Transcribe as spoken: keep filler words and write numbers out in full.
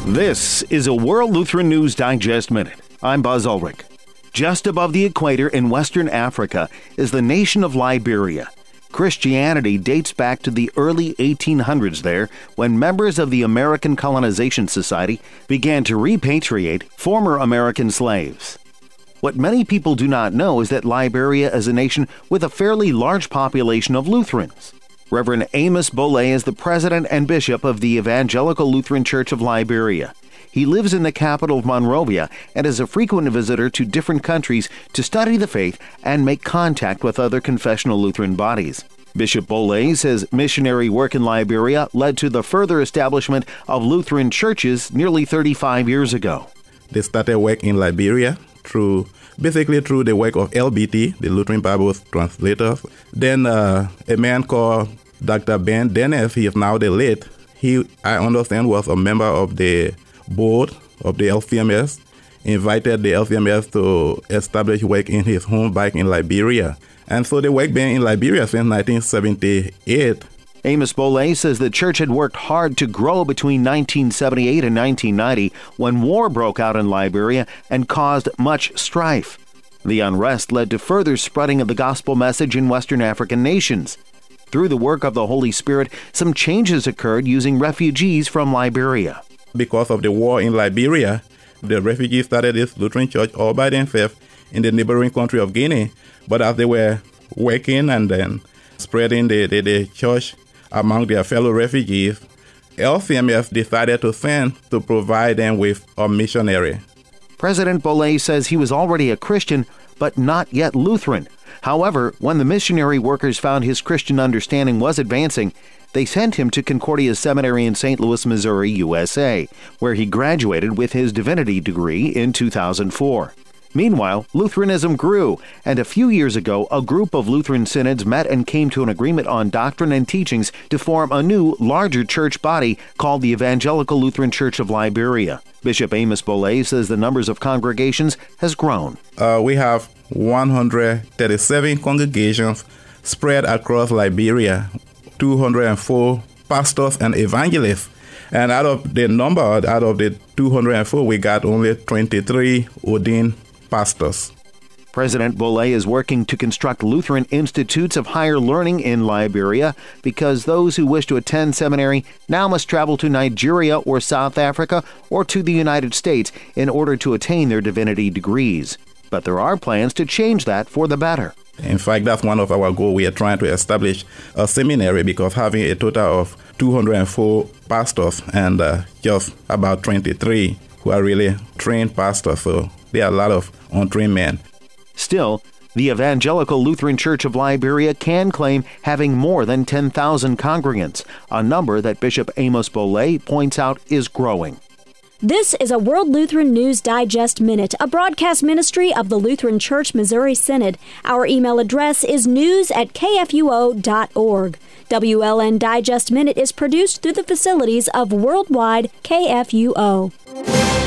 This is a World Lutheran News Digest Minute. I'm Buzz Ulrich. Just above the equator in Western Africa is the nation of Liberia. Christianity dates back to the early eighteen hundreds there, when members of the American Colonization Society began to repatriate former American slaves. What many people do not know is that Liberia is a nation with a fairly large population of Lutherans. Reverend Amos Boley is the president and bishop of the Evangelical Lutheran Church of Liberia. He lives in the capital of Monrovia and is a frequent visitor to different countries to study the faith and make contact with other confessional Lutheran bodies. Bishop Boley says missionary work in Liberia led to the further establishment of Lutheran churches nearly thirty-five years ago. They started work in Liberia through basically through the work of L B T, the Lutheran Bible translators. Then uh, a man called Doctor Ben Dennis, he is now the late. He, I understand, was a member of the board of the L C M S, invited the L C M S to establish work in his home back in Liberia. And so the work been in Liberia since nineteen seventy-eight. Amos Boley says the church had worked hard to grow between nineteen seventy-eight and nineteen ninety when war broke out in Liberia and caused much strife. The unrest led to further spreading of the gospel message in Western African nations. Through the work of the Holy Spirit, some changes occurred using refugees from Liberia. Because of the war in Liberia, the refugees started this Lutheran church all by themselves in the neighboring country of Guinea. But as they were working and then spreading the, the, the church among their fellow refugees, L C M S decided to send to provide them with a missionary. President Boley says he was already a Christian, but not yet Lutheran. However, when the missionary workers found his Christian understanding was advancing, they sent him to Concordia Seminary in Saint Louis, Missouri, U S A, where he graduated with his divinity degree in two thousand four. Meanwhile, Lutheranism grew, and a few years ago, a group of Lutheran synods met and came to an agreement on doctrine and teachings to form a new, larger church body called the Evangelical Lutheran Church of Liberia. Bishop Amos Boley says the numbers of congregations has grown. Uh, we have one hundred thirty-seven congregations spread across Liberia, two hundred four pastors and evangelists. And out of the number, out of the two hundred four, we got only twenty-three ordained pastors. President Boley is working to construct Lutheran institutes of higher learning in Liberia because those who wish to attend seminary now must travel to Nigeria or South Africa or to the United States in order to attain their divinity degrees. But there are plans to change that for the better. In fact, that's one of our goals. We are trying to establish a seminary because having a total of two hundred four pastors and uh, just about twenty-three who are really trained pastors. So there are a lot of untrained men. Still, the Evangelical Lutheran Church of Liberia can claim having more than ten thousand congregants, a number that Bishop Amos Boley points out is growing. This is a World Lutheran News Digest Minute, a broadcast ministry of the Lutheran Church Missouri Synod. Our email address is news at k f u o dot org. W L N Digest Minute is produced through the facilities of Worldwide K F U O.